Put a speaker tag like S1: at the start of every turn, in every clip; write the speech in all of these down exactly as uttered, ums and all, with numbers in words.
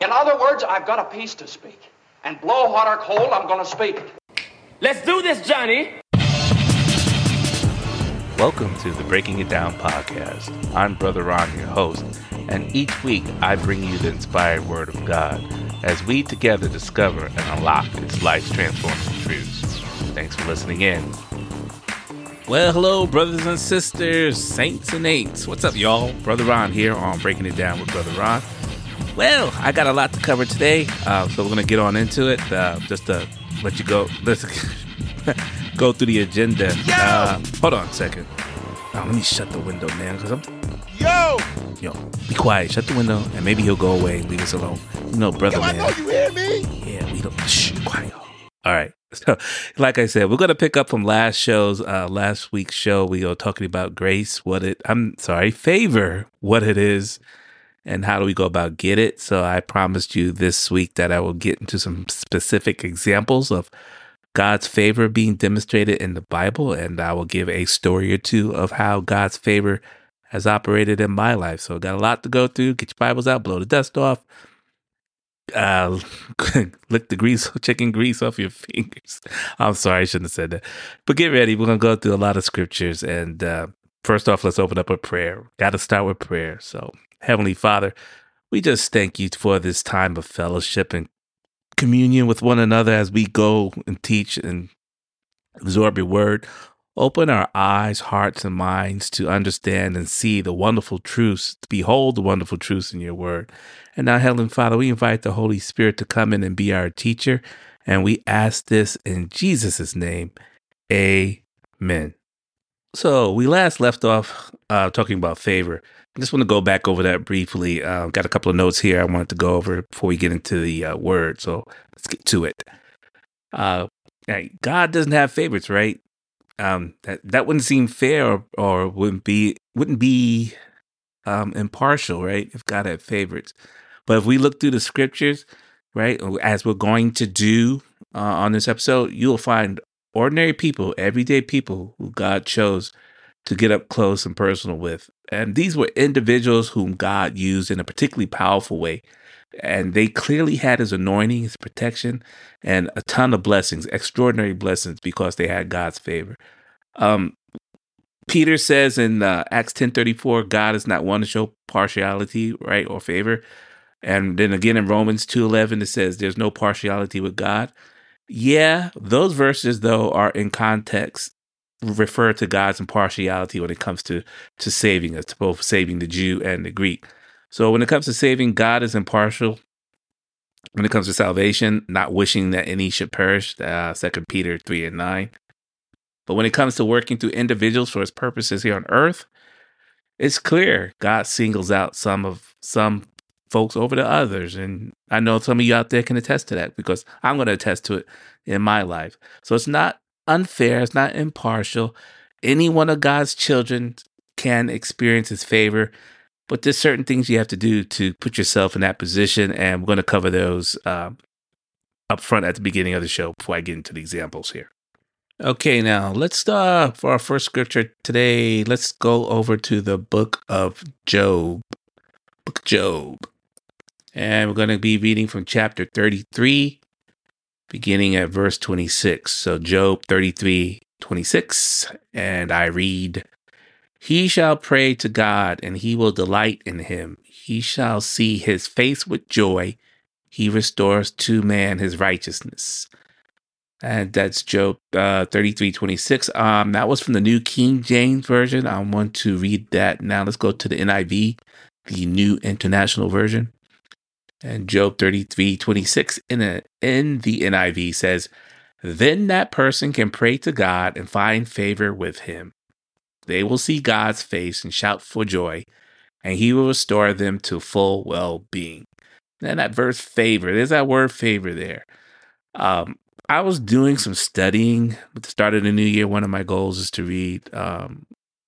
S1: In other words, I've got a piece to speak. And blow hot or cold, I'm going to speak it.
S2: Let's do this, Johnny.
S3: Welcome to the Breaking It Down podcast. I'm Brother Ron, your host, and each week I bring you the inspired Word of God as we together discover and unlock its life's transforming truths. Thanks for listening in. Well, hello, brothers and sisters, saints and ain'ts. What's up, y'all? Brother Ron here on Breaking It Down with Brother Ron. Well, I got a lot to cover today, uh, so we're going to get on into it. Uh, just to let you go, let's go through the agenda. Uh, hold on a second. Oh, let me shut the window, man, because I'm...
S4: Yo!
S3: Yo, be quiet. Shut the window, and maybe he'll go away and leave us alone. You know, brother,
S4: Yo,
S3: man.
S4: I know you hear me.
S3: Yeah, we don't... Shh, quiet. All right. So, like I said, we're going to pick up from last show's, uh, last week's show. We were talking about grace, what it... I'm sorry, favor, what it is, and how do we go about get it. So I promised you this week that I will get into some specific examples of God's favor being demonstrated in the Bible, and I will give a story or two of how God's favor has operated in my life. So got a lot to go through. Get your Bibles out, blow the dust off, uh, lick the grease, chicken grease off your fingers. I'm sorry, I shouldn't have said that. But get ready. We're going to go through a lot of scriptures. And uh, first off, let's open up with prayer. Got to start with prayer. So Heavenly Father, we just thank you for this time of fellowship and communion with one another as we go and teach and absorb your word. Open our eyes, hearts, and minds to understand and see the wonderful truths, to behold the wonderful truths in your word. And now, Heavenly Father, we invite the Holy Spirit to come in and be our teacher. And we ask this in Jesus' name. Amen. So we last left off uh, talking about favor. I just want to go back over that briefly. Uh, got a couple of notes here I wanted to go over before we get into the uh, word. So let's get to it. Uh, God doesn't have favorites, right? Um, that that wouldn't seem fair, or, or wouldn't be wouldn't be um, impartial, right? If God had favorites, but if we look through the scriptures, right, as we're going to do uh, on this episode, you'll find ordinary people, everyday people who God chose to get up close and personal with. And these were individuals whom God used in a particularly powerful way. And they clearly had his anointing, his protection, and a ton of blessings, extraordinary blessings, because they had God's favor. Um, Peter says in uh, Acts ten thirty-four, God is not one to show partiality, right, or favor. And then again in Romans two eleven, it says there's no partiality with God. Yeah, those verses, though, are in context, refer to God's impartiality when it comes to, to saving us, to both saving the Jew and the Greek. So when it comes to saving, God is impartial. When it comes to salvation, not wishing that any should perish, uh, Second Peter three and nine. But when it comes to working through individuals for his purposes here on earth, it's clear God singles out some of some folks over the others. And I know some of you out there can attest to that, because I'm going to attest to it in my life. So it's not unfair. It's not impartial. Any one of God's children can experience his favor, but there's certain things you have to do to put yourself in that position, and we're going to cover those um, up front at the beginning of the show before I get into the examples here. Okay, now let's start for our first scripture today. Let's go over to the book of Job. Book of Job. And we're going to be reading from chapter thirty-three, beginning at verse twenty-six. So Job thirty-three, twenty-six, and I read, "He shall pray to God, and he will delight in him. He shall see his face with joy. He restores to man his righteousness." And that's Job uh, thirty-three, twenty-six. Um, that was from the New King James Version. I want to read that now. Let's go to the N I V, the New International Version. And Job thirty-three, twenty-six in, a, in the N I V says, "Then that person can pray to God and find favor with him. They will see God's face and shout for joy, and he will restore them to full well-being." And that verse favor, there's that word favor there. Um, I was doing some studying at the start of the new year. One of my goals is to read um,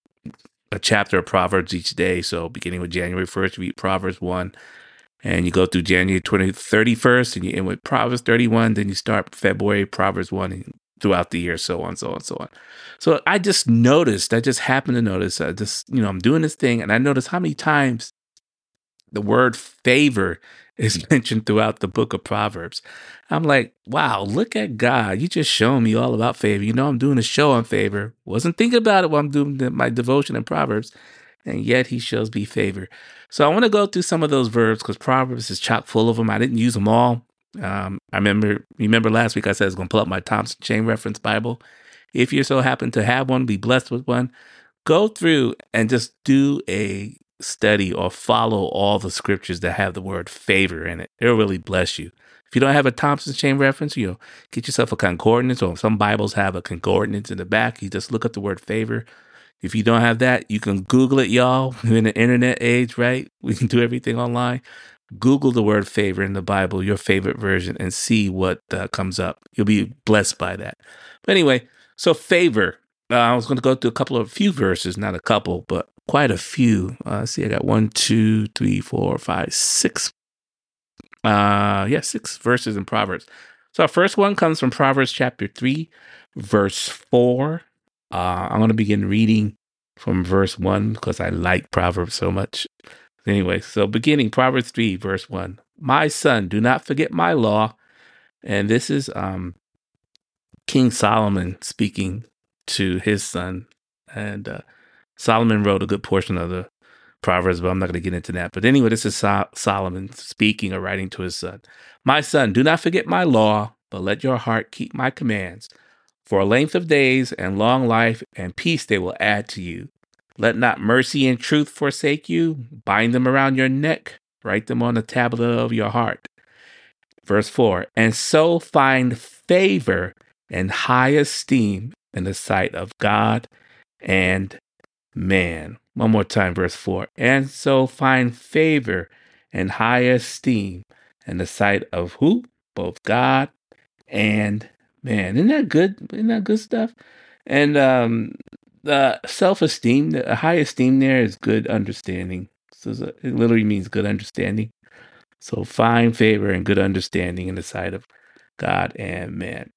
S3: a chapter of Proverbs each day. So beginning with January first, read Proverbs one. And you go through January twentieth, thirty-first, and you end with Proverbs thirty-one. Then you start February, Proverbs one, and throughout the year, so on, so on, so on. So I just noticed, I just happened to notice, I just, you know, I'm doing this thing, and I noticed how many times the word favor is mentioned throughout the book of Proverbs. I'm like, wow, look at God. You just showing me all about favor. You know, I'm doing a show on favor. Wasn't thinking about it while I'm doing the, my devotion in Proverbs. And yet he shows me favor. So I want to go through some of those verbs because Proverbs is chock full of them. I didn't use them all. Um, I remember, remember last week I said I was going to pull up my Thompson Chain Reference Bible. If you so happen to have one, be blessed with one. Go through and just do a study or follow all the scriptures that have the word favor in it. It'll really bless you. If you don't have a Thompson Chain Reference, you know, get yourself a concordance, or some Bibles have a concordance in the back. You just look up the word favor. If you don't have that, you can Google it, y'all. We're in the internet age, right? We can do everything online. Google the word favor in the Bible, your favorite version, and see what uh, comes up. You'll be blessed by that. But anyway, so favor. Uh, I was going to go through a couple of few verses, not a couple, but quite a few. Uh, see, I got one, two, three, four, five, six. Uh, yeah, six verses in Proverbs. So our first one comes from Proverbs chapter three, verse four. Uh, I'm going to begin reading from verse one because I like Proverbs so much. Anyway, so beginning Proverbs three, verse one. My son, do not forget my law. And this is um, King Solomon speaking to his son. And uh, Solomon wrote a good portion of the Proverbs, but I'm not going to get into that. But anyway, this is so- Solomon speaking or writing to his son. My son, do not forget my law, but let your heart keep my commands. For a length of days and long life and peace they will add to you. Let not mercy and truth forsake you. Bind them around your neck. Write them on the tablet of your heart. Verse four, and so find favor and high esteem in the sight of God and man. One more time, verse four. And so find favor and high esteem in the sight of who? Both God and man. Isn't that good? Isn't that good stuff? And um, the self-esteem, the high esteem there is good understanding. So it literally means good understanding. So find favor and good understanding in the sight of God and man.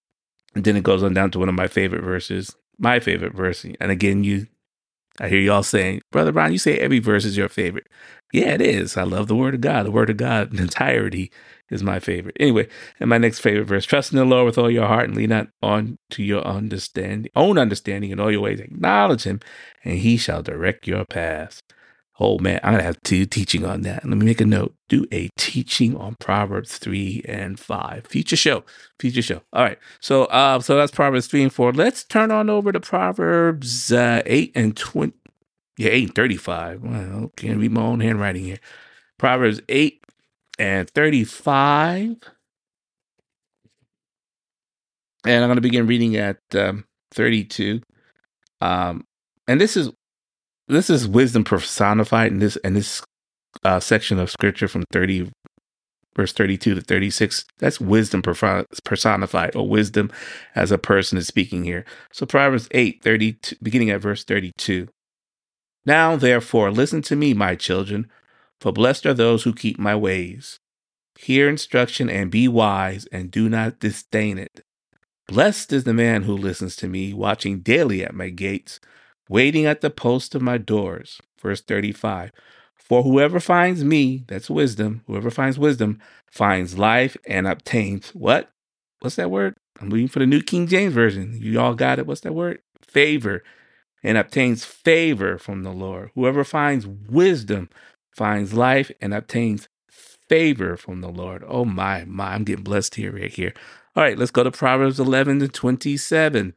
S3: And then it goes on down to one of my favorite verses, my favorite verse. And again, you, I hear y'all saying, Brother Ron, you say every verse is your favorite. Yeah, it is. I love the word of God. The word of God in entirety is my favorite. Anyway, and my next favorite verse, trust in the Lord with all your heart and lean not on to your understanding, own understanding in all your ways. Acknowledge him and he shall direct your paths. Oh man, I'm going to have to teaching on that. Let me make a note. Do a teaching on Proverbs three and five. Future show. Future show. All right. So uh, so that's Proverbs three and four. Let's turn on over to Proverbs uh, eight and twenty. Yeah, eight and thirty-five. Well, can't read my own handwriting here. Proverbs eight and thirty-five. And I'm going to begin reading at um, thirty-two. Um, and this is this is wisdom personified in this in this uh, section of scripture from thirty verse thirty-two to thirty-six. That's wisdom personified, or wisdom as a person is speaking here. So Proverbs eight, thirty-two, beginning at verse thirty-two. Now, therefore, listen to me, my children, for blessed are those who keep my ways. Hear instruction and be wise, and do not disdain it. Blessed is the man who listens to me, watching daily at my gates, waiting at the post of my doors. Verse thirty-five. For whoever finds me, that's wisdom, whoever finds wisdom, finds life and obtains what? What's that word? I'm reading for the New King James Version. You all got it? What's that word? Favor. And obtains favor from the Lord. Whoever finds wisdom finds life and obtains favor from the Lord. Oh my, my, I'm getting blessed here, right here. All right, let's go to Proverbs eleven to twenty-seven.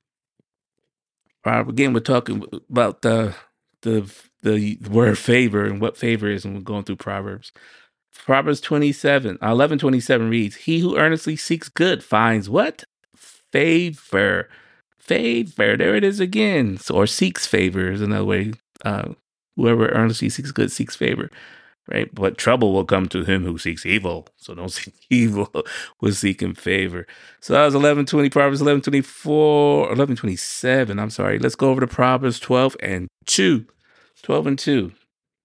S3: Uh, again, we're talking about the, the the word favor and what favor is, and we're going through Proverbs. Proverbs twenty-seven, uh, eleven twenty-seven reads, he who earnestly seeks good finds what? Favor. Favor. There it is again. So, or seeks favor is another way. Uh, whoever earnestly seeks good seeks favor. Right? But trouble will come to him who seeks evil. So don't seek evil. We're seeking favor. So that was eleven twenty, Proverbs eleven twenty-four, eleven twenty-seven. I'm sorry. Let's go over to Proverbs twelve and two. twelve and two.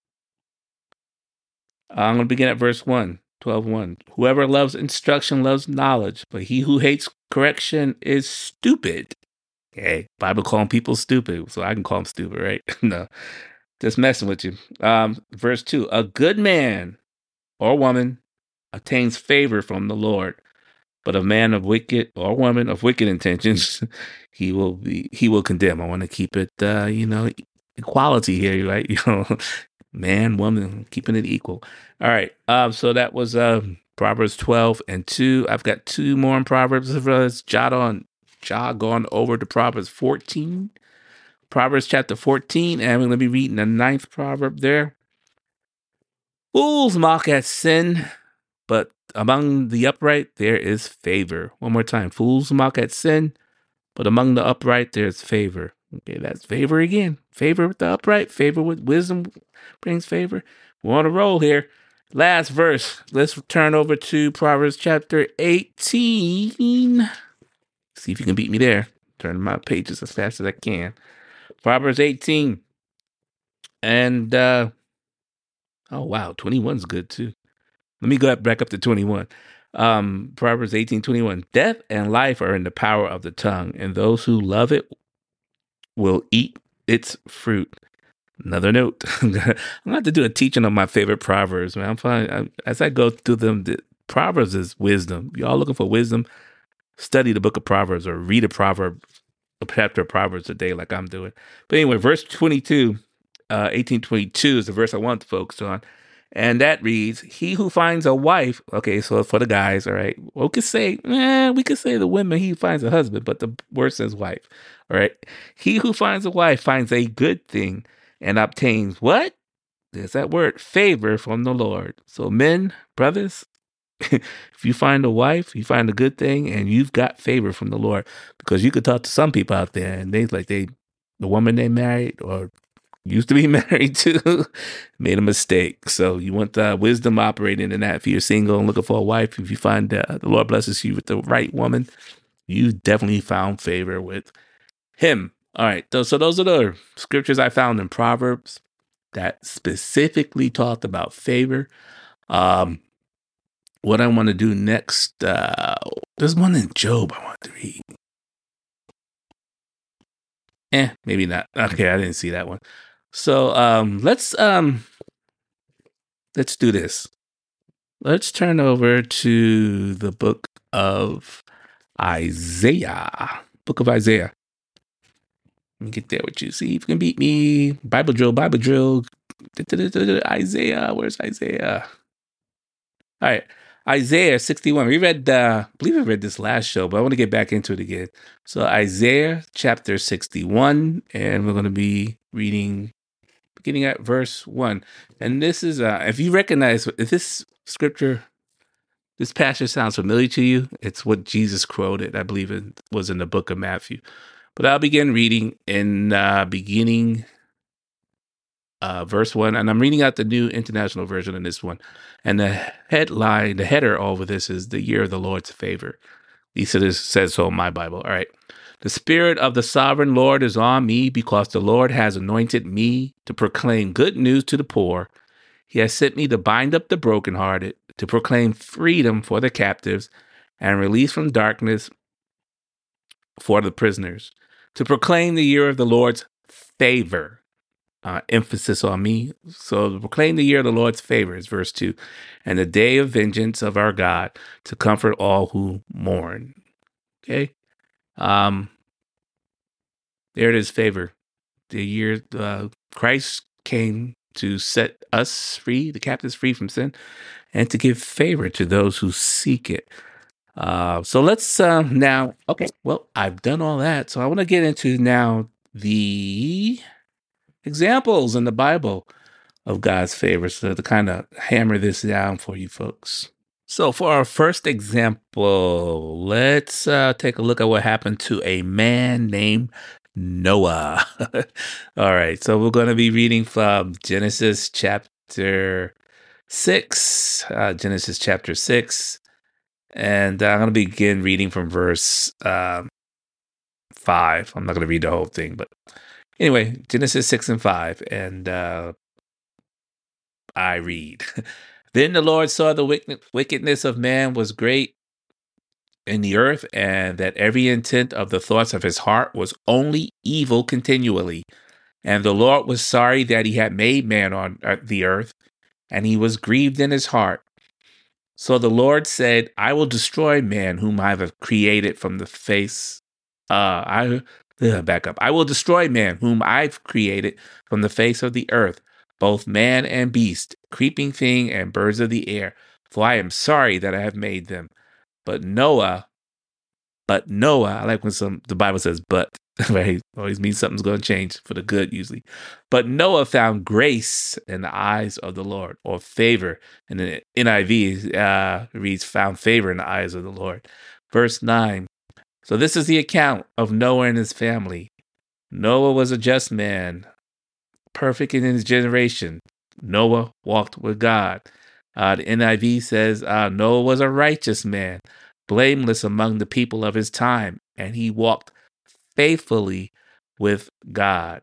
S3: I'm going to begin at verse one. twelve one. Whoever loves instruction loves knowledge, but he who hates correction is stupid. Okay. Bible calling people stupid, so I can call them stupid, right? No. Just messing with you. Um, verse two, a good man or woman obtains favor from the Lord, but a man of wicked or woman of wicked intentions, he will be he will condemn. I want to keep it, uh, you know, equality here, right? You know, man, woman, keeping it equal. All right. Um, so that was uh, Proverbs twelve and two. I've got two more in Proverbs. Let's jot on, jog on over to Proverbs fourteen. Proverbs chapter fourteen, and we're going to be reading the ninth proverb there. Fools mock at sin, but among the upright there is favor. One more time. Fools mock at sin, but among the upright there's favor. Okay, that's favor again. Favor with the upright, favor with wisdom brings favor. We're on a roll here. Last verse. Let's turn over to Proverbs chapter eighteen. See if you can beat me there. Turn my pages as fast as I can. Proverbs eighteen. And, uh, oh, wow, twenty-one's good too. Let me go back up to twenty-one. Um, Proverbs eighteen twenty-one. Death and life are in the power of the tongue, and those who love it will eat its fruit. Another note. I'm going to have to do a teaching on my favorite Proverbs, man. I'm fine. I, as I go through them, the Proverbs is wisdom. Y'all looking for wisdom? Study the book of Proverbs or read a proverb, a chapter of Proverbs a day like I'm doing. But anyway, verse twenty-two, uh, eighteen twenty-two is the verse I want to focus on. And that reads, he who finds a wife, okay, so for the guys, all right, we could say, eh, we could say the women, he finds a husband, but the word says wife, all right? He who finds a wife finds a good thing and obtains what? There's that word, favor from the Lord. So men, brothers, if you find a wife, you find a good thing, and you've got favor from the Lord, because you could talk to some people out there, and they like they, the woman they married or used to be married to, made a mistake. So you want uh, wisdom operating in that. If you're single and looking for a wife, if you find uh, the Lord blesses you with the right woman, you definitely found favor with him. All right. So, so those are the scriptures I found in Proverbs that specifically talked about favor. Um, what I want to do next, uh, there's one in Job I want to read. Eh, maybe not. Okay, I didn't see that one. So um, let's um, let's do this. Let's turn over to the book of Isaiah. Book of Isaiah. Let me get there with you. See if you can beat me. Bible drill, Bible drill. Isaiah, where's Isaiah? All right, Isaiah sixty-one. We read, uh, I believe I read this last show, but I want to get back into it again. So Isaiah chapter sixty-one, and we're going to be reading beginning at verse one. And this is, uh, if you recognize, if this scripture, this passage sounds familiar to you, it's what Jesus quoted. I believe it was in the book of Matthew. But I'll begin reading in uh, beginning uh, verse one. And I'm reading out the New International Version in this one. And the headline, the header over this is the year of the Lord's favor. He says, says so in my Bible. All right. The Spirit of the Sovereign Lord is on me, because the Lord has anointed me to proclaim good news to the poor. He has sent me to bind up the brokenhearted, to proclaim freedom for the captives, and release from darkness for the prisoners, to proclaim the year of the Lord's favor. Uh, emphasis on me. So to proclaim the year of the Lord's favor is verse two. And the day of vengeance of our God, to comfort all who mourn. Okay. Um, there it is, favor. The year uh, Christ came to set us free, the captives free from sin, and to give favor to those who seek it. Uh, so let's uh, now, okay, well, I've done all that. So I want to get into now the examples in the Bible of God's favor, so to kind of hammer this down for you folks. So for our first example, let's uh, take a look at what happened to a man named Noah. All right, so we're going to be reading from Genesis chapter six, uh, Genesis chapter six, and I'm going to begin reading from verse um, five. I'm not going to read the whole thing, but anyway, Genesis six and five, and uh, I read. Then the Lord saw the wicked- wickedness of man was great in the earth, and that every intent of the thoughts of his heart was only evil continually. And the Lord was sorry that he had made man on the earth, and he was grieved in his heart. So the Lord said, I will destroy man whom I have created from the face. Uh, I ugh, back up. I will destroy man whom I've created from the face of the earth, both man and beast, creeping thing and birds of the air. For I am sorry that I have made them. But Noah, but Noah, I like when some the Bible says but, right? Always means something's going to change for the good usually. But Noah found grace in the eyes of the Lord, or favor. And the N I V uh, reads, found favor in the eyes of the Lord. Verse nine. So this is the account of Noah and his family. Noah was a just man, perfect in his generation. Noah walked with God. Uh, the N I V says uh, Noah was a righteous man, blameless among the people of his time, and he walked faithfully with God.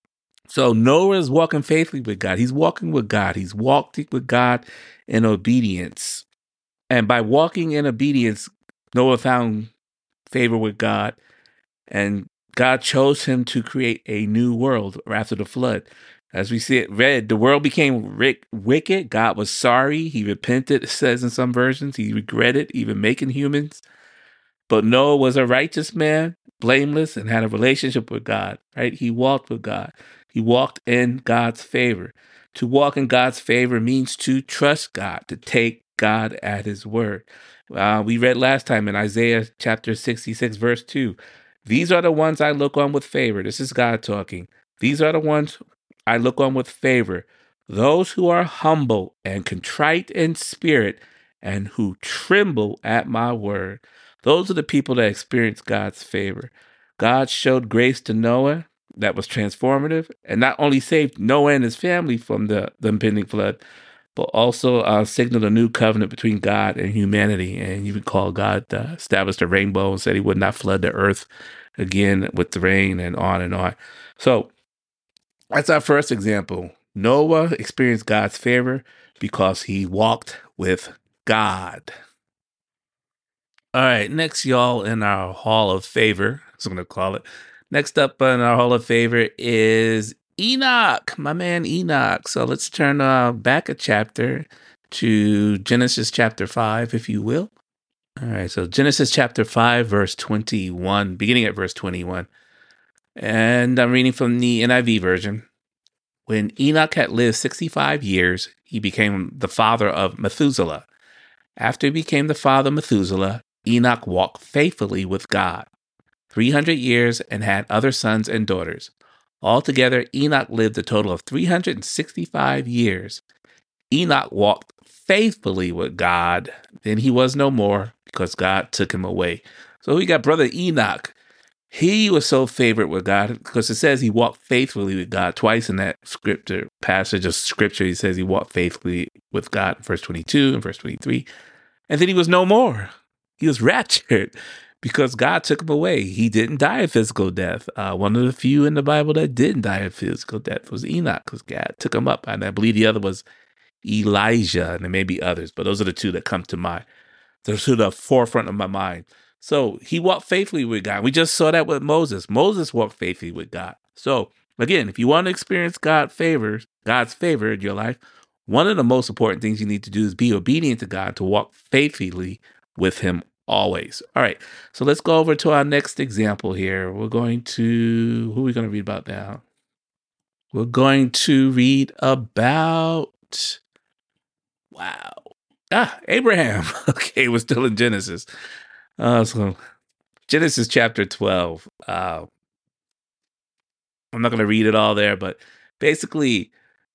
S3: So Noah is walking faithfully with God. He's walking with God. He's walking with God in obedience. And by walking in obedience, Noah found favor with God, and God chose him to create a new world after the flood. As we see it read, the world became rick, wicked. God was sorry. He repented, it says in some versions. He regretted even making humans. But Noah was a righteous man, blameless, and had a relationship with God, right? He walked with God. He walked in God's favor. To walk in God's favor means to trust God, to take God at his word. Uh, we read last time in Isaiah chapter sixty-six, verse two. These are the ones I look on with favor. This is God talking. These are the ones I look on with favor. Those who are humble and contrite in spirit and who tremble at my word. Those are the people that experience God's favor. God showed grace to Noah that was transformative and not only saved Noah and his family from the, the impending flood, but also uh, signaled a new covenant between God and humanity. And you recall God uh, established a rainbow and said he would not flood the earth again with the rain, and on and on. So that's our first example. Noah experienced God's favor because he walked with God. All right, next, y'all, in our Hall of Favor, as I'm going to call it. Next up in our Hall of Favor is Enoch, my man Enoch. So let's turn uh, back a chapter to Genesis chapter five, if you will. All right, so Genesis chapter five, verse twenty-one, beginning at verse twenty-one. And I'm reading from the N I V version. When Enoch had lived sixty-five years, he became the father of Methuselah. After he became the father of Methuselah, Enoch walked faithfully with God three hundred years and had other sons and daughters. Altogether, Enoch lived a total of three hundred sixty-five years. Enoch walked faithfully with God. Then he was no more because God took him away. So we got brother Enoch. He was so favored with God because it says he walked faithfully with God twice in that scripture passage of scripture. He says he walked faithfully with God in verse twenty-two and verse twenty-three. And then he was no more. He was raptured because God took him away. He didn't die a physical death. Uh, one of the few in the Bible that didn't die a physical death was Enoch because God took him up. And I believe the other was Elijah, and there may be others, but those are the two that come to mind. They're to the forefront of my mind. So he walked faithfully with God. We just saw that with Moses. Moses walked faithfully with God. So again, if you want to experience God favors, God's favor in your life, one of the most important things you need to do is be obedient to God, to walk faithfully with him always. All right. So let's go over to our next example here. We're going to, who are we going to read about now? We're going to read about, wow. Ah, Abraham. Okay, we're still in Genesis. Uh, so Genesis chapter twelve. Uh, I'm not going to read it all there, but basically,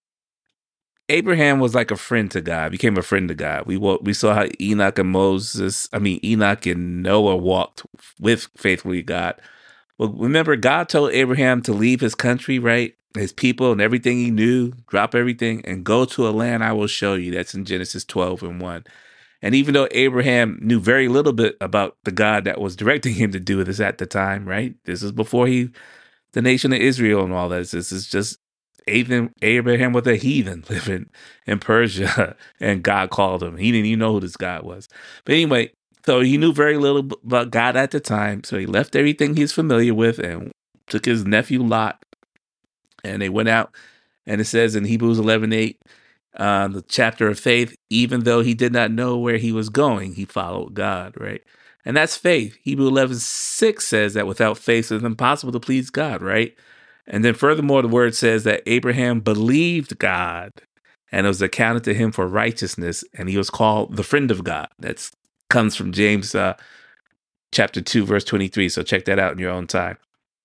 S3: Abraham was like a friend to God, became a friend to God. We we saw how Enoch and Moses, I mean, Enoch and Noah walked with faithfully God. Well, remember, God told Abraham to leave his country, right? His people and everything he knew, drop everything and go to a land I will show you. That's in Genesis twelve and one. And even though Abraham knew very little bit about the God that was directing him to do this at the time, right? This is before he, the nation of Israel and all that. This is just Abraham, Abraham was a heathen living in Persia, and God called him. He didn't even know who this God was. But anyway, so he knew very little about God at the time. So he left everything he's familiar with and took his nephew Lot, and they went out. And it says in Hebrews eleven eight, Uh, the chapter of faith, even though he did not know where he was going, he followed God, right? And that's faith. Hebrew eleven six says that without faith, it's impossible to please God, right? And then furthermore, the word says that Abraham believed God and it was accounted to him for righteousness, and he was called the friend of God. That comes from James uh, chapter two, verse twenty-three. So check that out in your own time.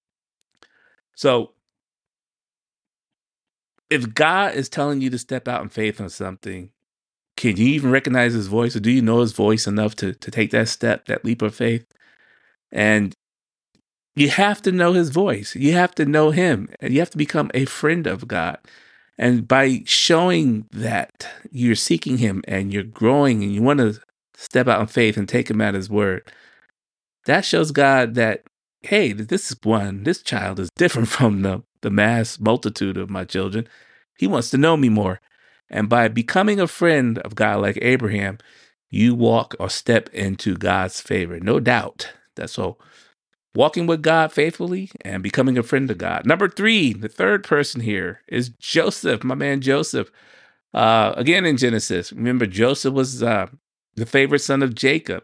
S3: So if God is telling you to step out in faith on something, can you even recognize his voice, or do you know his voice enough to, to take that step, that leap of faith? And you have to know his voice. You have to know him, and you have to become a friend of God. And by showing that you're seeking him and you're growing and you want to step out in faith and take him at his word, that shows God that, hey, this is one, this child is different from the, the mass multitude of my children. He wants to know me more. And by becoming a friend of God like Abraham, you walk or step into God's favor. No doubt. That's all. Walking with God faithfully and becoming a friend of God. Number three, the third person here is Joseph, my man Joseph. Uh, again, in Genesis, remember Joseph was uh, the favorite son of Jacob,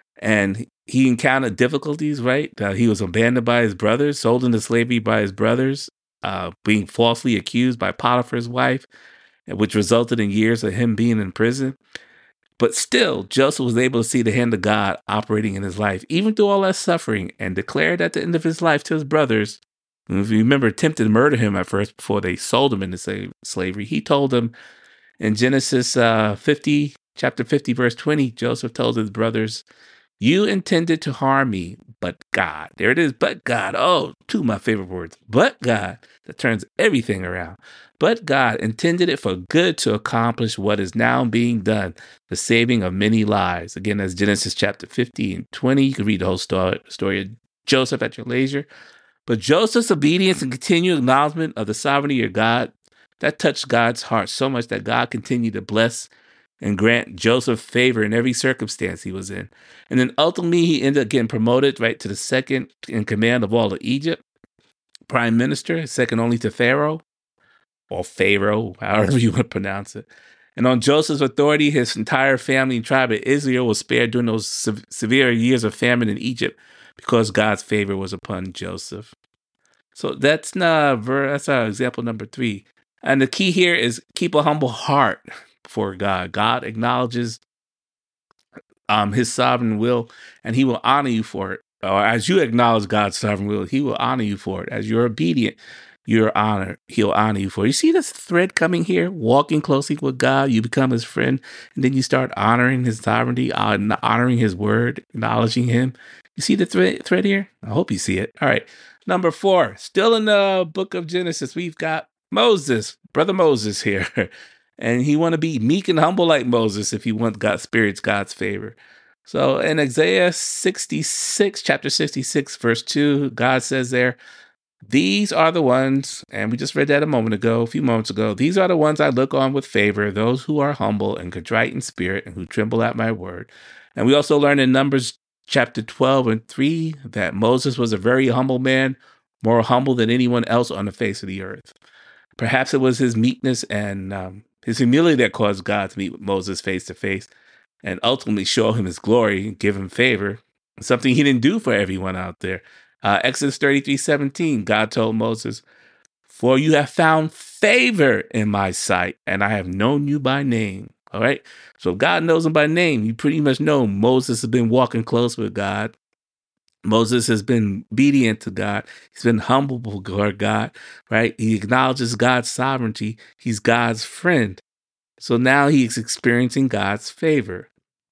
S3: and he encountered difficulties, right? Uh, he was abandoned by his brothers, sold into slavery by his brothers, uh, being falsely accused by Potiphar's wife, which resulted in years of him being in prison. But still, Joseph was able to see the hand of God operating in his life, even through all that suffering, and declared at the end of his life to his brothers, if you remember, attempted to murder him at first before they sold him into slave, slavery. He told them in Genesis uh, fifty, chapter fifty, verse twenty, Joseph told his brothers, you intended to harm me, but God. There it is, but God. Oh, two of my favorite words. But God, that turns everything around. But God intended it for good to accomplish what is now being done, the saving of many lives. Again, that's Genesis chapter fifty and twenty. You can read the whole story, story of Joseph at your leisure. But Joseph's obedience and continued acknowledgement of the sovereignty of God, that touched God's heart so much that God continued to bless and grant Joseph favor in every circumstance he was in. And then ultimately, he ended up getting promoted right to the second in command of all of Egypt, prime minister, second only to Pharaoh, or Pharaoh, however you want to pronounce it. And on Joseph's authority, his entire family and tribe of Israel was spared during those se- severe years of famine in Egypt because God's favor was upon Joseph. So that's not, that's our example number three. And the key here is keep a humble heart before God. God acknowledges um, his sovereign will, and he will honor you for it. Or as you acknowledge God's sovereign will, he will honor you for it. As you're obedient, you're honored. He'll honor you for it. You see this thread coming here? Walking closely with God, you become his friend, and then you start honoring his sovereignty, honoring his word, acknowledging him. You see the thread, thread here? I hope you see it. All right. Number four, still in the book of Genesis, we've got Moses, brother Moses here. And he want to be meek and humble like Moses if he wants God's spirits, God's favor. So in Isaiah sixty-six, chapter sixty-six, verse two, God says there, these are the ones, and we just read that a moment ago, a few moments ago, these are the ones I look on with favor, those who are humble and contrite in spirit and who tremble at my word. And we also learn in Numbers chapter twelve and three that Moses was a very humble man, more humble than anyone else on the face of the earth. Perhaps it was his meekness and um, his humility that caused God to meet with Moses face to face and ultimately show him his glory and give him favor, something he didn't do for everyone out there. Uh, Exodus thirty-three seventeen, God told Moses, for you have found favor in my sight, and I have known you by name. All right. So God knows him by name. You pretty much know Moses has been walking close with God. Moses has been obedient to God. He's been humble before God, right? He acknowledges God's sovereignty. He's God's friend. So now he's experiencing God's favor,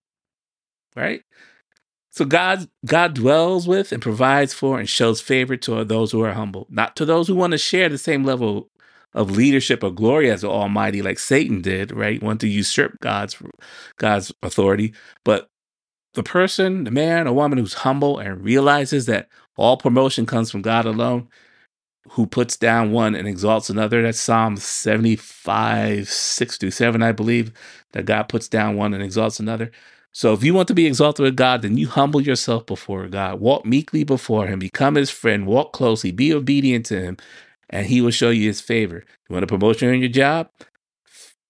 S3: right? So God, God dwells with and provides for and shows favor to those who are humble, not to those who want to share the same level of leadership or glory as the Almighty, like Satan did, right? Want to usurp God's God's authority, but the person, the man or woman who's humble and realizes that all promotion comes from God alone, who puts down one and exalts another. That's Psalm seventy-five, six through seven, I believe, that God puts down one and exalts another. So if you want to be exalted with God, then you humble yourself before God. Walk meekly before him. Become his friend. Walk closely. Be obedient to him, and he will show you his favor. You want a promotion in your job?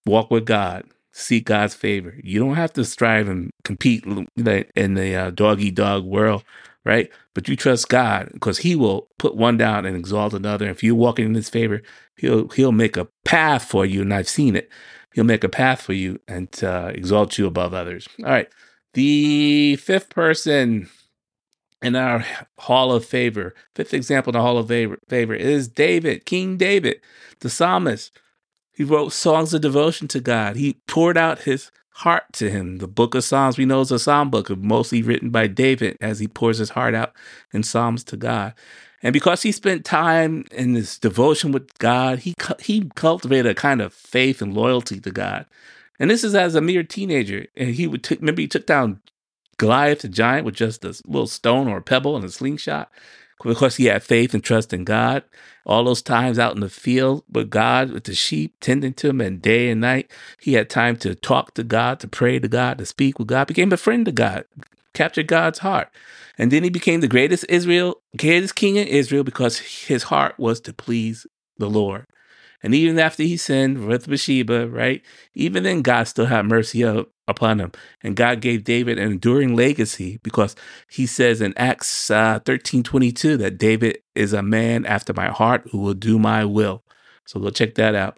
S3: walk with God, seek God's favor. You don't have to strive and compete in the uh, dog eat dog world, right? But you trust God because He will put one down and exalt another. If you're walking in His favor, He'll He'll make a path for you, and I've seen it. He'll make a path for you and uh, exalt you above others. All right, the fifth person in our Hall of Favor, fifth example in the Hall of Favor, favor is David, King David, the psalmist. He wrote songs of devotion to God. He poured out his heart to Him. The book of Psalms, we know, is a psalm book, mostly written by David as he pours his heart out in psalms to God. And because he spent time in this devotion with God, he he cultivated a kind of faith and loyalty to God. And this is as a mere teenager. And he would t- remember he took down Goliath, the giant, with just a little stone or a pebble and a slingshot, because he had faith and trust in God. All those times out in the field with God, with the sheep, tending to him, and day and night, he had time to talk to God, to pray to God, to speak with God, became a friend to God, captured God's heart. And then he became the greatest Israel, greatest king in Israel because his heart was to please the Lord. And even after he sinned with Bathsheba, right? Even then, God still had mercy up upon him. And God gave David an enduring legacy because he says in Acts uh, thirteen twenty-two that David is a man after my heart who will do my will. So go check that out.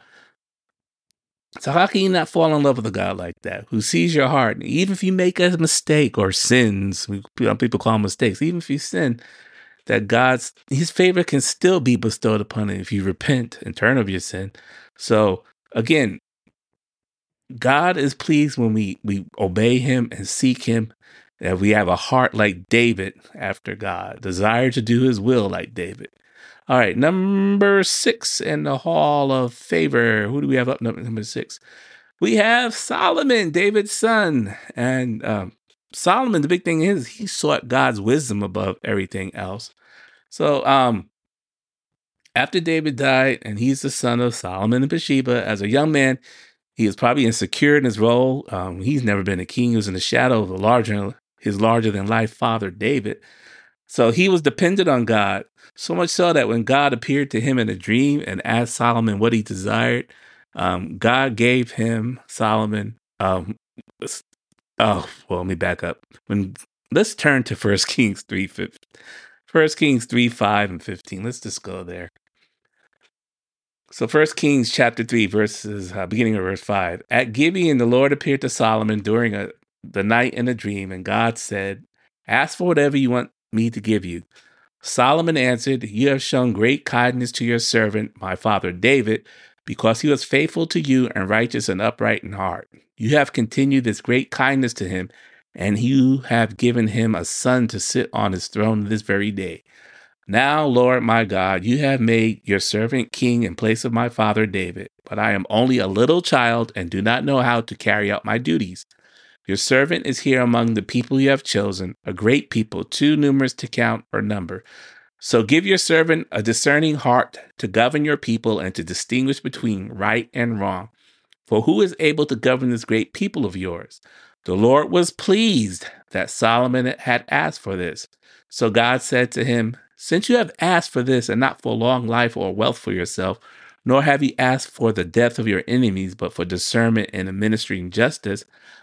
S3: So how can you not fall in love with a God like that, who sees your heart? Even if you make a mistake or sins, we, people call them mistakes, even if you sin, that God's, His favor can still be bestowed upon it if you repent and turn of your sin. So again, God is pleased when we, we obey Him and seek Him, that we have a heart like David after God, desire to do His will like David. All right, number six in the Hall of Favor. Who do we have up number six? We have Solomon, David's son. And um, Solomon, the big thing is he sought God's wisdom above everything else. So um, after David died, and he's the son of Solomon and Bathsheba, as a young man, he was probably insecure in his role. Um, he's never been a king. He was in the shadow of a larger, his larger-than-life father, David. So he was dependent on God, so much so that when God appeared to him in a dream and asked Solomon what he desired, um, God gave him, Solomon, um, oh, well, let me back up. When Let's turn to First Kings three, First Kings three, five, and fifteen. Let's just go there. So First Kings chapter three, verses, uh, beginning of verse five. At Gibeon, the Lord appeared to Solomon during a, the night in a dream, and God said, ask for whatever you want me to give you. Solomon answered, you have shown great kindness to your servant, my father David, because he was faithful to you and righteous and upright in heart. You have continued this great kindness to him, and you have given him a son to sit on his throne this very day. Now, Lord my God, you have made your servant king in place of my father David, but I am only a little child and do not know how to carry out my duties. Your servant is here among the people you have chosen, a great people, too numerous to count or number. So give your servant a discerning heart to govern your people and to distinguish between right and wrong. For who is able to govern this great people of yours? The Lord was pleased that Solomon had asked for this. So God said to him, since you have asked for this and not for long life or wealth for yourself, nor have you asked for the death of your enemies, but for discernment and administering justice,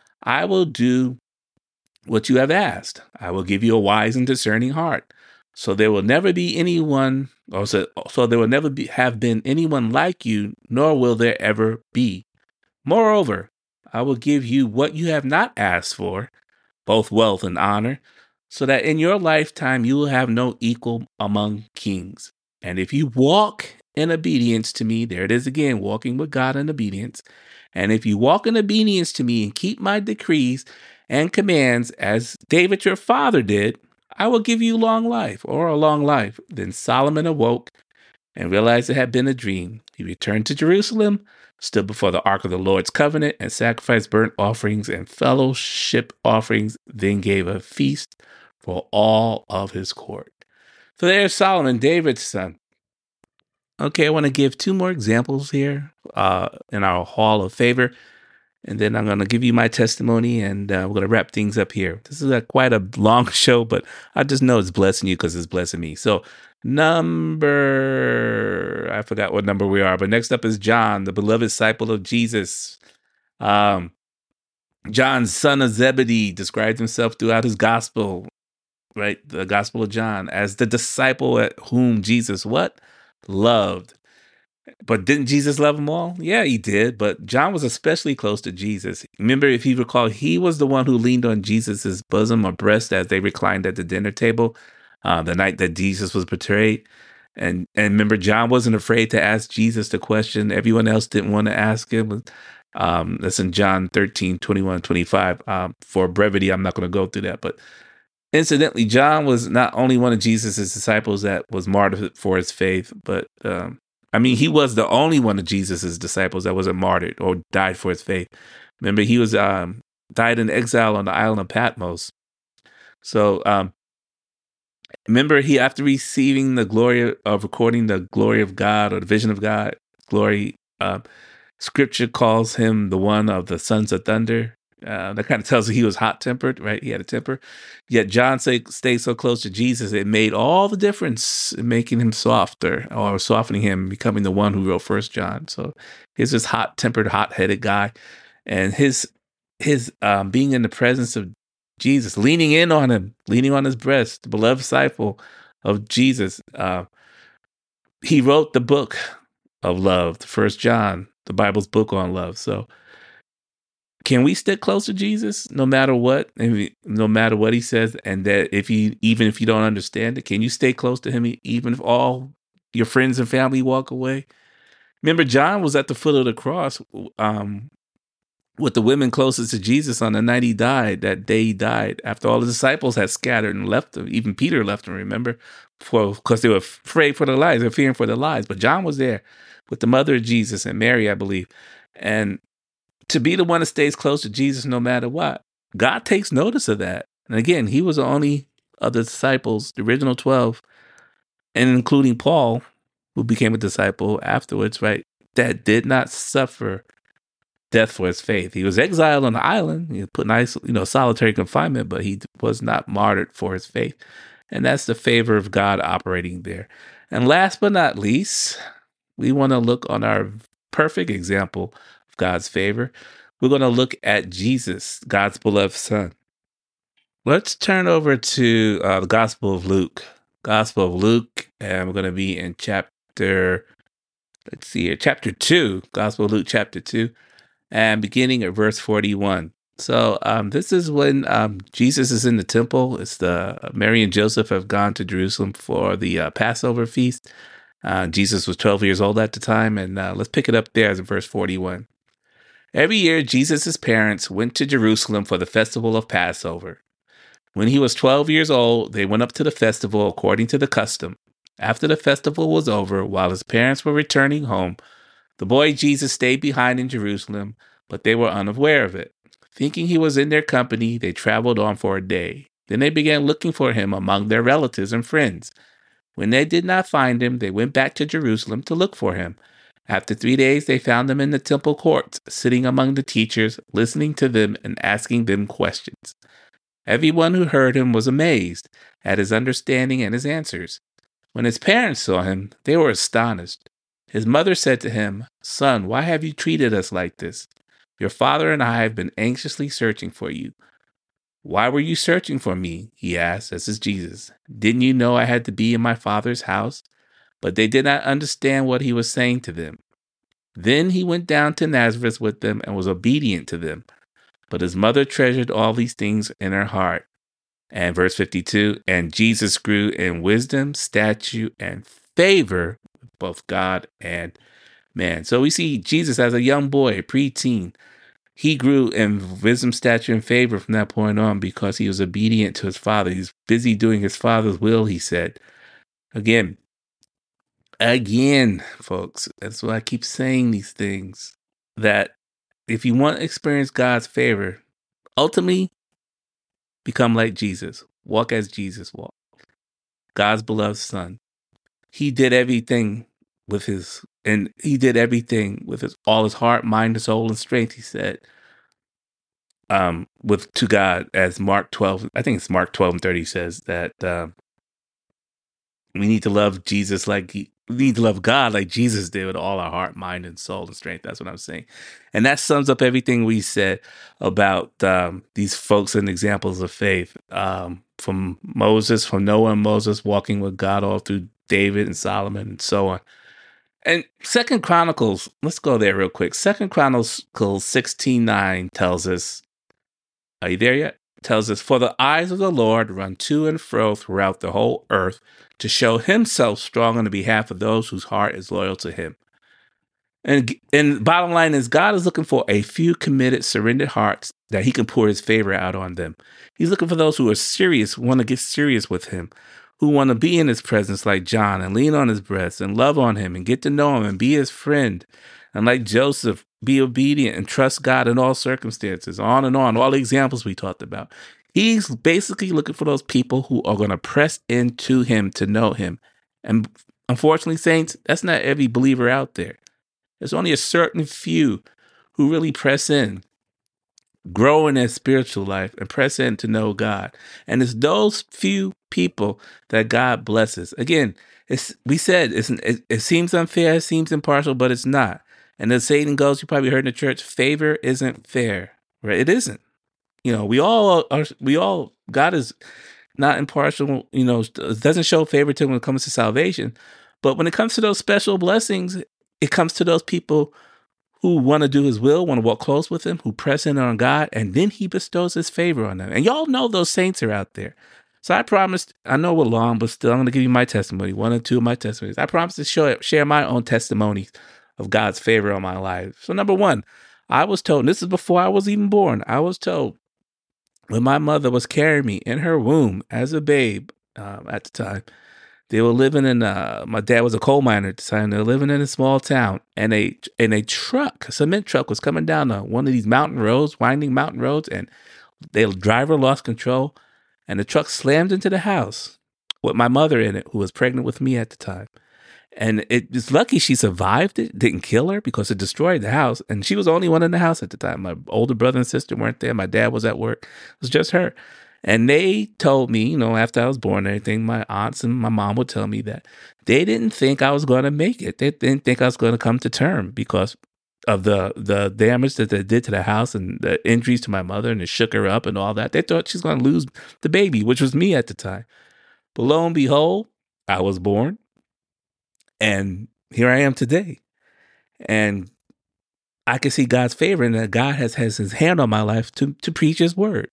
S3: I will do what you have asked. I will give you a wise and discerning heart. So there will never be anyone, or so, so there will never be, have been anyone like you, nor will there ever be. Moreover, I will give you what you have not asked for, both wealth and honor, so that in your lifetime you will have no equal among kings. And if you walk in obedience to me, there it is again, walking with God in obedience. And if you walk in obedience to me and keep my decrees and commands as David your father did, I will give you long life, or a long life. Then Solomon awoke and realized it had been a dream. He returned to Jerusalem, stood before the ark of the Lord's covenant, and sacrificed burnt offerings and fellowship offerings, then gave a feast for all of his court. So there's Solomon, David's son. Okay, I want to give two more examples here uh, in our Hall of Favor, and then I'm going to give you my testimony, and uh, we're going to wrap things up here. This is a, quite a long show, but I just know it's blessing you because it's blessing me. So number, I forgot what number we are, but next up is John, the beloved disciple of Jesus. Um, John, son of Zebedee, describes himself throughout his gospel, right? The Gospel of John, as the disciple at whom Jesus what? Loved. But didn't Jesus love them all? Yeah, he did. But John was especially close to Jesus. Remember, if you recall, he was the one who leaned on Jesus's bosom or breast as they reclined at the dinner table uh, the night that Jesus was betrayed. And and remember, John wasn't afraid to ask Jesus the question everyone else didn't want to ask him. Um, that's in John thirteen, twenty-one, twenty-five. Um, for brevity, I'm not going to go through that. But incidentally, John was not only one of Jesus's disciples that was martyred for his faith, but um, I mean, he was the only one of Jesus's disciples that wasn't martyred or died for his faith. Remember, he was um, died in exile on the island of Patmos. So um, remember, he after receiving the glory of recording the glory of God or the vision of God, glory, uh, Scripture calls him the one of the sons of thunder. Uh, that kind of tells you he was hot-tempered, right? He had a temper. Yet John say, stayed so close to Jesus, it made all the difference in making him softer or softening him, becoming the one who wrote First John. So he's this hot-tempered, hot-headed guy. And his his um, being in the presence of Jesus, leaning in on him, leaning on his breast, the beloved disciple of Jesus. Uh, he wrote the book of love, First John, the Bible's book on love. So can we stick close to Jesus no matter what, no matter what he says? And that if you, even if you don't understand it, can you stay close to him even if all your friends and family walk away? Remember, John was at the foot of the cross um, with the women closest to Jesus on the night he died, that day he died, after all the disciples had scattered and left him. Even Peter left him, remember, because they were afraid for their lives. They were fearing for their lives. But John was there with the mother of Jesus and Mary, I believe. And to be the one that stays close to Jesus no matter what, God takes notice of that. And again, he was the only of the disciples, the original twelve, and including Paul, who became a disciple afterwards, right, that did not suffer death for his faith. He was exiled on the island. He was put in ice, you know, solitary confinement, but he was not martyred for his faith. And that's the favor of God operating there. And last but not least, we want to look on our perfect example of God's favor. We're going to look at Jesus, God's beloved Son. Let's turn over to uh, the Gospel of Luke. Gospel of Luke, and we're going to be in chapter, let's see here, chapter two, Gospel of Luke, chapter two, and beginning at verse forty-one. So um, this is when um, Jesus is in the temple. It's the Mary and Joseph have gone to Jerusalem for the uh, Passover feast. Uh, Jesus was twelve years old at the time, and uh, let's pick it up there as verse forty-one. Every year, Jesus' parents went to Jerusalem for the festival of Passover. When he was twelve years old, they went up to the festival according to the custom. After the festival was over, while his parents were returning home, the boy Jesus stayed behind in Jerusalem, but they were unaware of it. Thinking he was in their company, they traveled on for a day. Then they began looking for him among their relatives and friends. When they did not find him, they went back to Jerusalem to look for him. After three days, they found him in the temple courts, sitting among the teachers, listening to them and asking them questions. Everyone who heard him was amazed at his understanding and his answers. When his parents saw him, they were astonished. His mother said to him, "Son, why have you treated us like this? Your father and I have been anxiously searching for you." "Why were you searching for me?" he asked. This is Jesus. "Didn't you know I had to be in my father's house?" But they did not understand what he was saying to them. Then he went down to Nazareth with them and was obedient to them. But his mother treasured all these things in her heart. And verse fifty-two, and Jesus grew in wisdom, stature, and favor with both God and man. So we see Jesus as a young boy, a preteen. He grew in wisdom, stature, and favor from that point on because he was obedient to his father. He's busy doing his father's will, he said. Again, again, folks, that's why I keep saying these things, that if you want to experience God's favor, ultimately become like Jesus. Walk as Jesus walked. God's beloved Son. He did everything with his, and he did everything with his all his heart, mind, soul, and strength, he said. Um, with to God, as Mark twelve, I think it's Mark twelve and thirty says that uh, we need to love Jesus like he, We need to love God like Jesus did with all our heart, mind, and soul and strength. That's what I'm saying. And that sums up everything we said about um, these folks and examples of faith. Um, from Moses, from Noah and Moses walking with God all through David and Solomon and so on. And Second Chronicles, let's go there real quick. Second Chronicles sixteen nine tells us, are you there yet? Tells us, for the eyes of the Lord run to and fro throughout the whole earth to show himself strong on the behalf of those whose heart is loyal to him. And, and bottom line is, God is looking for a few committed, surrendered hearts that he can pour his favor out on them. He's looking for those who are serious, want to get serious with him, who want to be in his presence like John and lean on his breast and love on him and get to know him and be his friend. And like Joseph, be obedient and trust God in all circumstances, on and on, all the examples we talked about. He's basically looking for those people who are going to press into him to know him. And unfortunately, saints, that's not every believer out there. There's only a certain few who really press in, grow in their spiritual life, and press in to know God. And it's those few people that God blesses. Again, it's we said it's, it, it seems unfair, it seems impartial, but it's not. And as Satan goes, you probably heard in the church, favor isn't fair, right? It isn't. You know, we all are, we all, God is not impartial, you know, doesn't show favoritism when it comes to salvation. But when it comes to those special blessings, it comes to those people who want to do his will, want to walk close with him, who press in on God, and then he bestows his favor on them. And y'all know those saints are out there. So I promised, I know we're long, but still I'm going to give you my testimony, one or two of my testimonies. I promised to show, share my own testimonies of God's favor on my life. So number one, I was told, and this is before I was even born, I was told when my mother was carrying me in her womb as a babe um, at the time, they were living in, uh, my dad was a coal miner at the time. They were living in a small town, and a, and a truck, a cement truck was coming down uh, one of these mountain roads, winding mountain roads, and the driver lost control, and the truck slammed into the house with my mother in it, who was pregnant with me at the time. And it was lucky she survived it, didn't kill her, because it destroyed the house. And she was the only one in the house at the time. My older brother and sister weren't there. My dad was at work. It was just her. And they told me, you know, after I was born and everything, my aunts and my mom would tell me that they didn't think I was going to make it. They didn't think I was going to come to term because of the the damage that they did to the house and the injuries to my mother, and it shook her up and all that. They thought she's going to lose the baby, which was me at the time. But lo and behold, I was born. And here I am today. And I can see God's favor, and that God has, has his hand on my life to, to preach his word.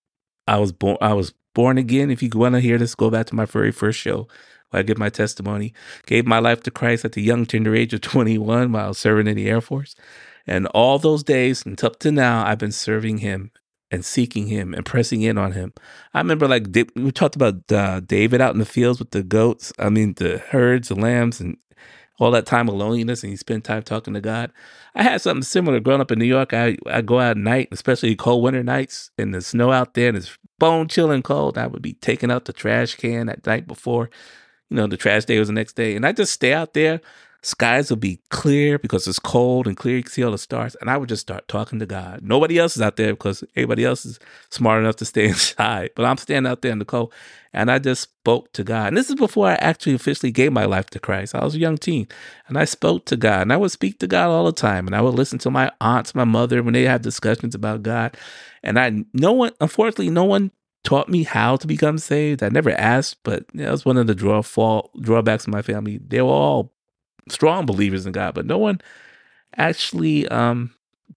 S3: I was born I was born again. If you want to hear this, go back to my very first show where I give my testimony. Gave my life to Christ at the young, tender age of twenty-one while I was serving in the Air Force. And all those days and up to now, I've been serving him and seeking him and pressing in on him. I remember, like, we talked about uh, David out in the fields with the goats. I mean, the herds, the lambs, and all that time of loneliness, and he spent time talking to God. I had something similar growing up in New York. I I go out at night, especially cold winter nights, and the snow out there, and it's bone chilling cold. I would be taking out the trash can that night before, you know, the trash day was the next day, and I just stay out there. Skies will be clear because it's cold and clear. You can see all the stars. And I would just start talking to God. Nobody else is out there because everybody else is smart enough to stay inside. But I'm standing out there in the cold. And I just spoke to God. And this is before I actually officially gave my life to Christ. I was a young teen. And I spoke to God. And I would speak to God all the time. And I would listen to my aunts, my mother, when they have discussions about God. And I, no one, unfortunately, no one taught me how to become saved. I never asked, but you know, that was one of the draw, fall, drawbacks of my family. They were all strong believers in God, but no one actually um,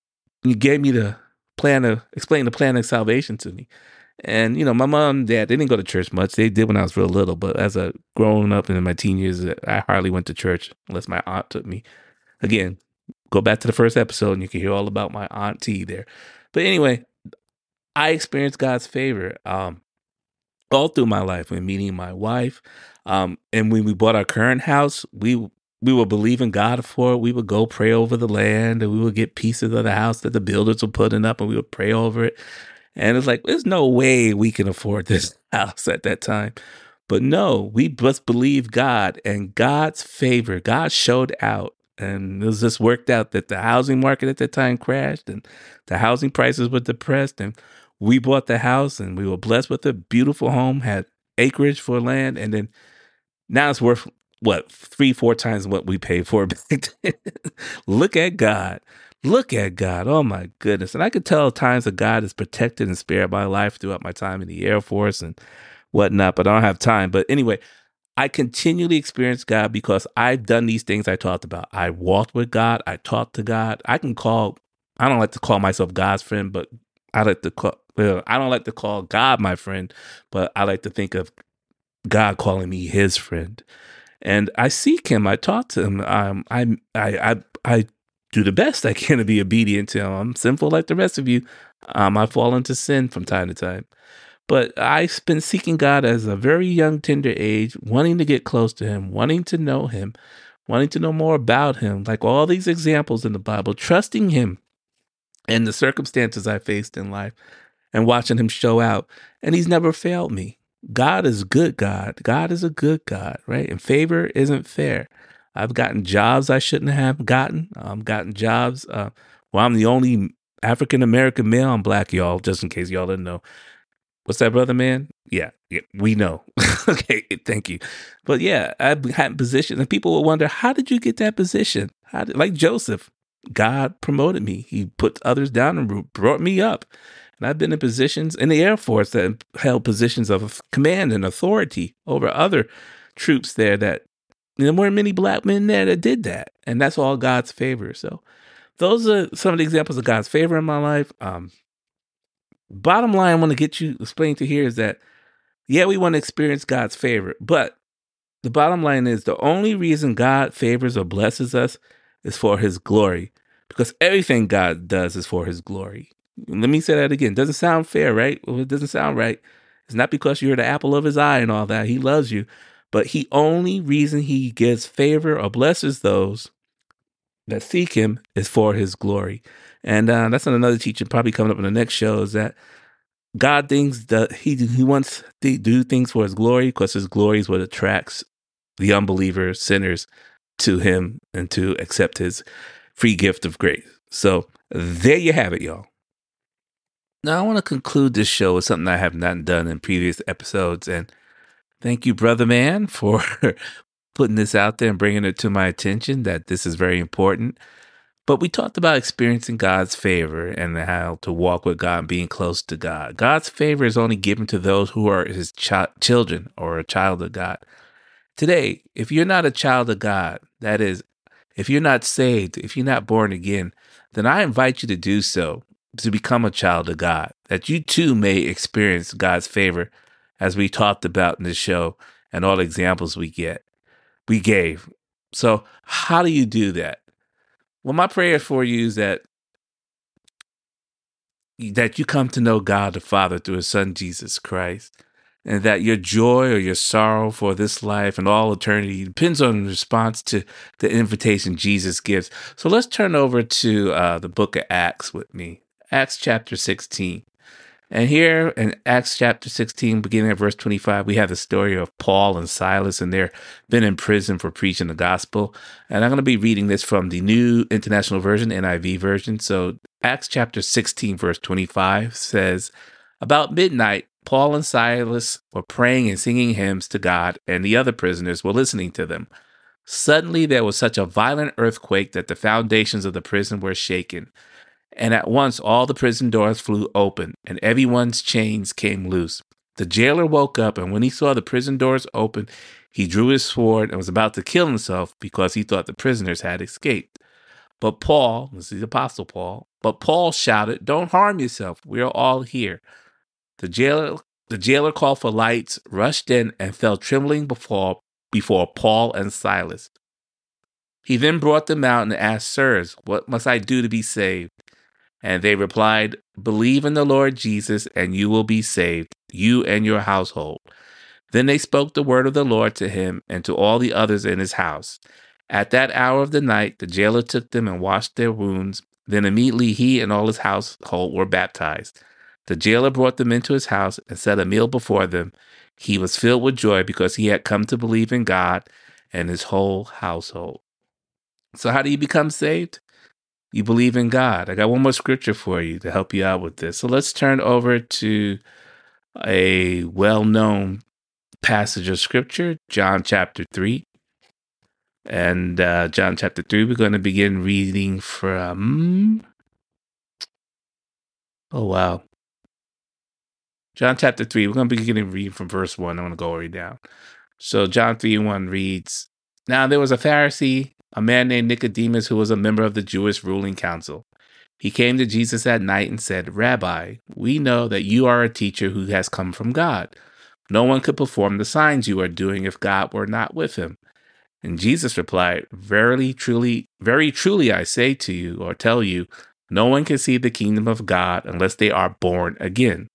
S3: gave me the plan of, explain the plan of salvation to me. And, you know, my mom and dad, they didn't go to church much. They did when I was real little, but as a growing up and in my teen years, I hardly went to church unless my aunt took me. Again, go back to the first episode and you can hear all about my Aunt T there. But anyway, I experienced God's favor um, all through my life when meeting my wife. Um, and when we bought our current house, we we would believe in God for it. We would go pray over the land, and we would get pieces of the house that the builders were putting up, and we would pray over it. And it's like, there's no way we can afford this house at that time. But no, we must believe God and God's favor. God showed out. And it was just worked out that the housing market at that time crashed and the housing prices were depressed. And we bought the house and we were blessed with a beautiful home, had acreage for land. And then now it's worth what, three, four times what we paid for back then. Look at God. Look at God. Oh my goodness. And I could tell times that God has protected and spared my life throughout my time in the Air Force and whatnot, but I don't have time. But anyway, I continually experience God because I've done these things I talked about. I walked with God. I talked to God. I can call, I don't like to call myself God's friend, but I like to call, well, I don't like to call God my friend, but I like to think of God calling me his friend. And I seek him. I talk to him. Um, I, I, I, I do the best I can to be obedient to him. I'm sinful like the rest of you. Um, I fall into sin from time to time. But I've been seeking God as a very young, tender age, wanting to get close to him, wanting to know him, wanting to know more about him, like all these examples in the Bible, trusting him in the circumstances I faced in life and watching him show out. And he's never failed me. God is good God. God is a good God, right? And favor isn't fair. I've gotten jobs I shouldn't have gotten. I've gotten jobs uh, where I'm the only African-American male. I'm black, y'all, just in case y'all didn't know. What's that, brother, man? Yeah, yeah, we know. Okay, thank you. But yeah, I've had positions, and people will wonder, how did you get that position? How did, like Joseph, God promoted me. He put others down and brought me up. And I've been in positions in the Air Force that held positions of command and authority over other troops there that, you know, there weren't many black men there that did that. And that's all God's favor. So those are some of the examples of God's favor in my life. Um, Bottom line, I want to get you explained to here is that, yeah, we want to experience God's favor, but the bottom line is the only reason God favors or blesses us is for his glory, because everything God does is for his glory. Let me say that again. Doesn't sound fair, right? Well, it doesn't sound right. It's not because you're the apple of his eye and all that. He loves you, but he only reason he gives favor or blesses those that seek him is for his glory. And uh, that's another teaching probably coming up in the next show, is that God thinks that he he wants to do things for his glory, because his glory is what attracts the unbelievers, sinners, to him and to accept his free gift of grace. So there you have it, y'all. Now I want to conclude this show with something I have not done in previous episodes. And thank you, brother man, for putting this out there and bringing it to my attention that this is very important. But we talked about experiencing God's favor and how to walk with God and being close to God. God's favor is only given to those who are his ch- children or a child of God. Today, if you're not a child of God, that is, if you're not saved, if you're not born again, then I invite you to do so, to become a child of God, that you too may experience God's favor, as we talked about in this show and all the examples we get, we gave. So how do you do that? Well, my prayer for you is that that you come to know God the Father through his Son, Jesus Christ, and that your joy or your sorrow for this life and all eternity depends on the response to the invitation Jesus gives. So let's turn over to uh, the book of Acts with me, Acts chapter sixteen. And here in Acts chapter sixteen, beginning at verse twenty-five, we have the story of Paul and Silas, and they've been in prison for preaching the gospel. And I'm going to be reading this from the New International Version, N I V version. So Acts chapter sixteen, verse twenty-five says, about midnight, Paul and Silas were praying and singing hymns to God, and the other prisoners were listening to them. Suddenly, there was such a violent earthquake that the foundations of the prison were shaken. And at once all the prison doors flew open, and everyone's chains came loose. The jailer woke up, and when he saw the prison doors open, he drew his sword and was about to kill himself because he thought the prisoners had escaped. But Paul, this is the Apostle Paul, but Paul shouted, "Don't harm yourself. We are all here." The jailer, the jailer called for lights, rushed in, and fell trembling before, before Paul and Silas. He then brought them out and asked, "Sirs, what must I do to be saved?" And they replied, "Believe in the Lord Jesus, and you will be saved, you and your household." Then they spoke the word of the Lord to him and to all the others in his house. At that hour of the night, the jailer took them and washed their wounds. Then immediately he and all his household were baptized. The jailer brought them into his house and set a meal before them. He was filled with joy because he had come to believe in God and his whole household. So how do you become saved? You believe in God. I got one more scripture for you to help you out with this. So let's turn over to a well-known passage of scripture, John chapter three. And uh, John chapter three, we're going to begin reading from. Oh, wow. John chapter three, we're going to be beginning reading from verse one. I'm going to go right down. So John three one reads, Now there was a Pharisee, a man named Nicodemus, who was a member of the Jewish ruling council. He came to Jesus at night and said, Rabbi, we know that you are a teacher who has come from God. No one could perform the signs you are doing if God were not with him. And Jesus replied, Verily, truly, very truly I say to you, or tell you, no one can see the kingdom of God unless they are born again.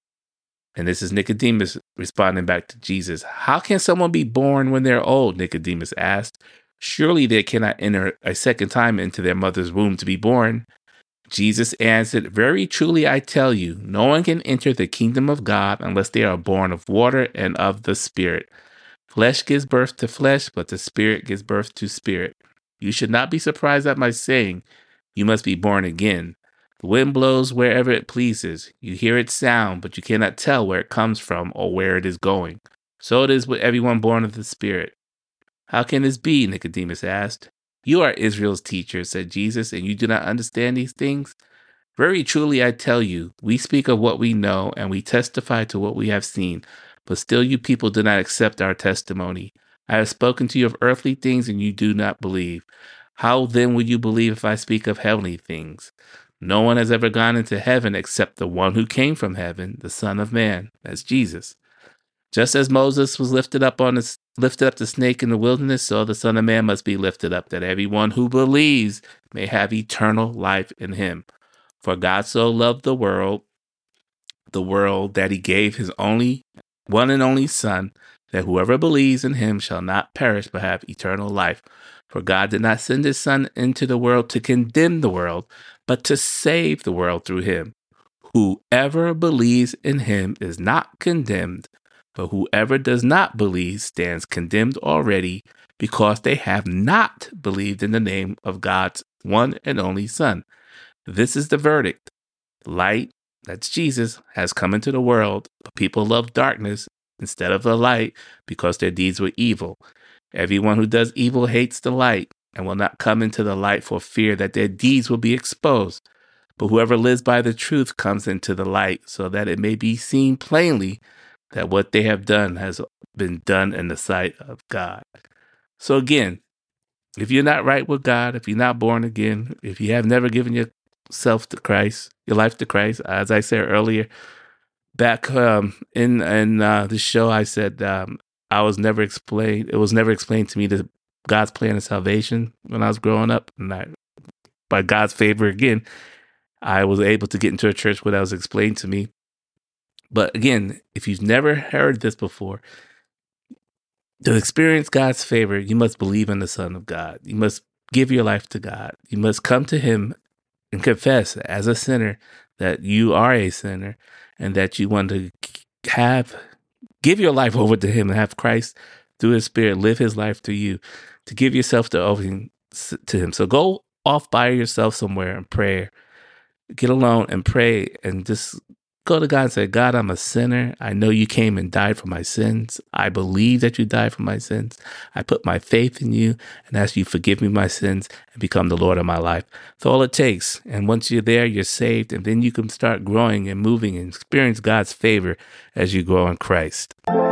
S3: And this is Nicodemus responding back to Jesus. How can someone be born when they're old? Nicodemus asked. Surely they cannot enter a second time into their mother's womb to be born. Jesus answered, Very truly I tell you, no one can enter the kingdom of God unless they are born of water and of the Spirit. Flesh gives birth to flesh, but the Spirit gives birth to spirit. You should not be surprised at my saying, you must be born again. The wind blows wherever it pleases. You hear its sound, but you cannot tell where it comes from or where it is going. So it is with everyone born of the Spirit. How can this be? Nicodemus asked. You are Israel's teacher, said Jesus, and you do not understand these things? Very truly I tell you, we speak of what we know, and we testify to what we have seen. But still you people do not accept our testimony. I have spoken to you of earthly things, and you do not believe. How then would you believe if I speak of heavenly things? No one has ever gone into heaven except the one who came from heaven, the Son of Man, that's Jesus. Just as Moses was lifted up on the, lifted up the snake in the wilderness, so the Son of Man must be lifted up, that everyone who believes may have eternal life in him. For God so loved the world, the world that he gave his only one and only Son, that whoever believes in him shall not perish but have eternal life. For God did not send his Son into the world to condemn the world, but to save the world through him. Whoever believes in him is not condemned, but whoever does not believe stands condemned already, because they have not believed in the name of God's one and only Son. This is the verdict. Light, that's Jesus, has come into the world, but people love darkness instead of the light because their deeds were evil. Everyone who does evil hates the light and will not come into the light for fear that their deeds will be exposed. But whoever lives by the truth comes into the light so that it may be seen plainly that what they have done has been done in the sight of God. So again, if you're not right with God, if you're not born again, if you have never given yourself to Christ, your life to Christ, as I said earlier, back um, in in uh, the show, I said um, I was never explained. It was never explained to me that God's plan of salvation when I was growing up, and I, by God's favor, again, I was able to get into a church where that was explained to me. But again, if you've never heard this before, to experience God's favor, you must believe in the Son of God. You must give your life to God. You must come to him and confess as a sinner that you are a sinner and that you want to have, give your life over to him and have Christ through his Spirit live his life through you, to give yourself to, over to him. So go off by yourself somewhere and pray. Get alone and pray and just go to God and say, God, I'm a sinner. I know you came and died for my sins. I believe that you died for my sins. I put my faith in you and ask you to forgive me my sins and become the Lord of my life. That's all it takes. And once you're there, you're saved. And then you can start growing and moving and experience God's favor as you grow in Christ.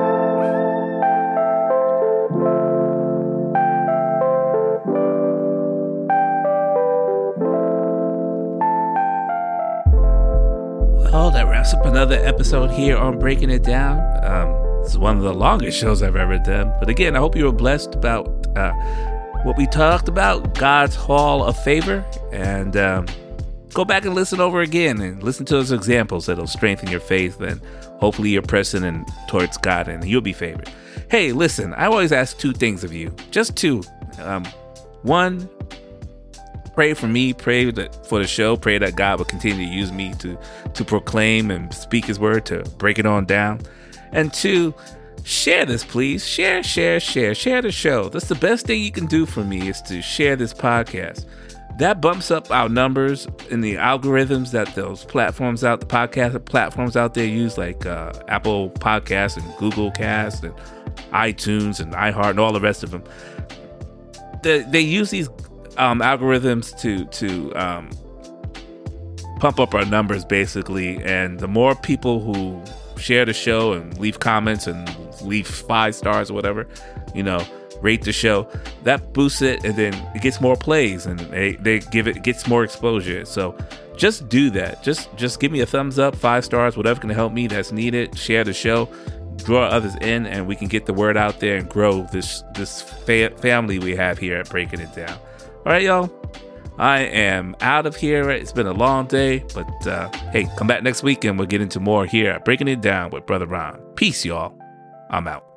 S3: Well, that wraps up another episode here on Breaking It Down. Um, this is one of the longest shows I've ever done. But again, I hope you were blessed about uh, what we talked about, God's Hall of Favor. And um, go back and listen over again and listen to those examples that'll strengthen your faith. And hopefully you're pressing in towards God and you'll be favored. Hey, listen, I always ask two things of you. Just two. Um, one, pray for me, pray that for the show, pray that God will continue to use me to, to proclaim and speak his word, to break it on down. And two, share this, please. Share, share, share, share the show. That's the best thing you can do for me is to share this podcast. That bumps up our numbers in the algorithms that those platforms out, the podcast platforms out there use, like uh, Apple Podcasts and Google Cast and iTunes and iHeart and all the rest of them. the, they use these um, algorithms to to um, pump up our numbers, basically. And the more people who share the show and leave comments and leave five stars or whatever, you know, rate the show, that boosts it, and then it gets more plays, and they, they give it, it gets more exposure. So just do that. Just just give me a thumbs up, five stars, whatever can help me that's needed. Share the show, draw others in, and we can get the word out there and grow this this fa- family we have here at Breaking It Down. All right, y'all. I am out of here. It's been a long day, but uh, hey, come back next week and we'll get into more here at Breaking It Down with Brother Ron. Peace, y'all. I'm out.